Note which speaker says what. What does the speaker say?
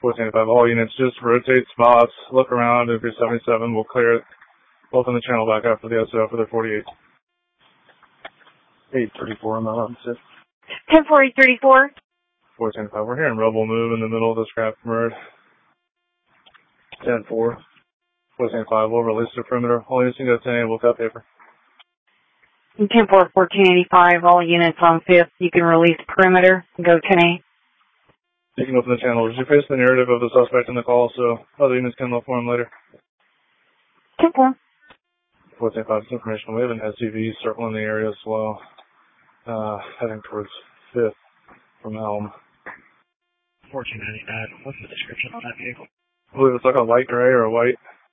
Speaker 1: 1485, all units, just rotate spots, look around. If you're 77, we'll clear it. Open the channel back after the SO for the 48.
Speaker 2: 834 on the line,
Speaker 3: 10-4, 834.
Speaker 1: 1485, we're hearing rubble move in the middle of the scrap bird.
Speaker 2: 10-4.
Speaker 1: 1485, we'll release the perimeter. All units can go 10, we'll cut paper.
Speaker 3: 10-4, 1485, all units on 5th. You can release perimeter and go 10-8.
Speaker 1: You can open the channel. Did you face the narrative of the suspect in the call so other units can look for him later?
Speaker 3: 10-4.
Speaker 1: 1485, information. We have an SUV circling the area as well, heading towards 5th from Elm.
Speaker 4: 1495, what's the description on that vehicle?
Speaker 1: I believe it's like a light gray or a white.